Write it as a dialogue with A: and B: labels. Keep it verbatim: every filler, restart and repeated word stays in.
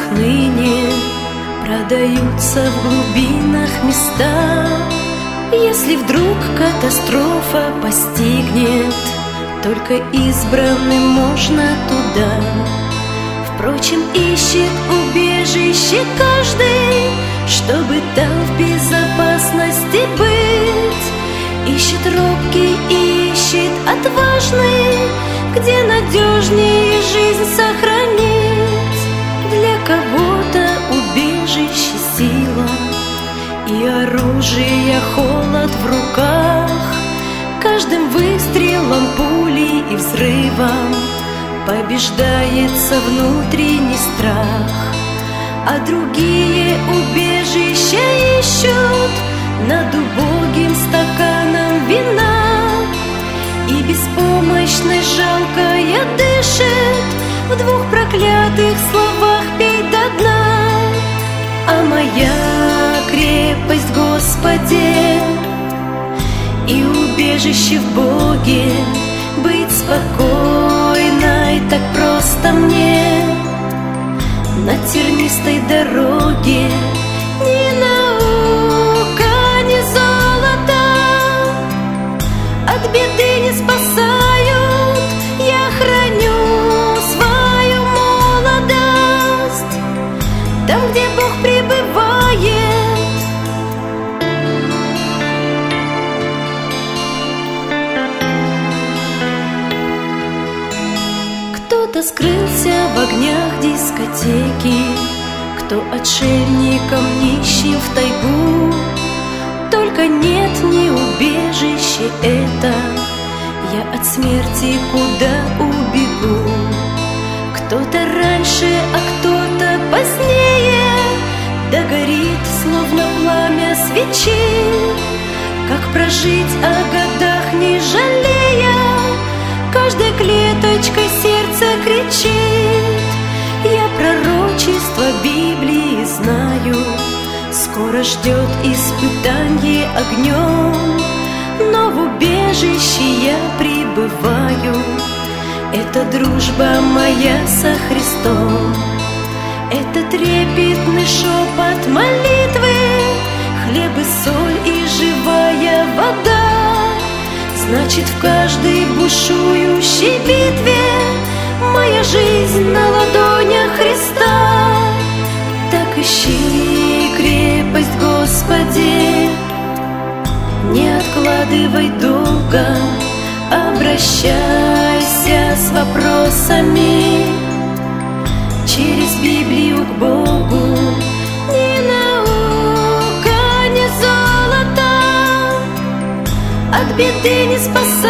A: ныне продаются в глубинах места. Если вдруг катастрофа постигнет, только избранным можно туда. Впрочем, ищет убежище каждый, чтобы там в безопасности быть. Ищет робкий, ищет отважный, где надежнее жизнь сохранить. Для кого-то убежище сила и оружие холод в руках. Каждым выстрелом, пулей и взрывом побеждается внутренний страх. А другие убежища ищут над убогим стаканом вина, и беспомощной жалкая дышит в двух проклятых словах: пей до дна. А моя крепость в Господе и убежище в Боге, быть спокойной так просто мне. На тернистой дороге ни наука, ни золото от беды не спасают. Я храню свою молодость там, где Бог пребывает. Кто-то скрылся в огнях дискотеки, кто отшельником нищим в тайгу. Только нет, не убежище это, я от смерти куда убегу. Кто-то раньше, а кто-то позднее догорит, словно пламя свечи. Как прожить о годах не жалея, каждой клеточкой сердце кричит. Я пророчество Библии знаю, скоро ждет испытание огнем, но в убежище я пребываю. Это дружба моя со Христом, это трепетный шепот молитвы, хлеб и соль и живая вода. Значит, в каждой бушующей битве моя жизнь на ладонях Христа. Так ищи крепость, Господи, не откладывай долго, обращайся с вопросами через Библию к Богу. Ни наука, ни золото от беды не спасает.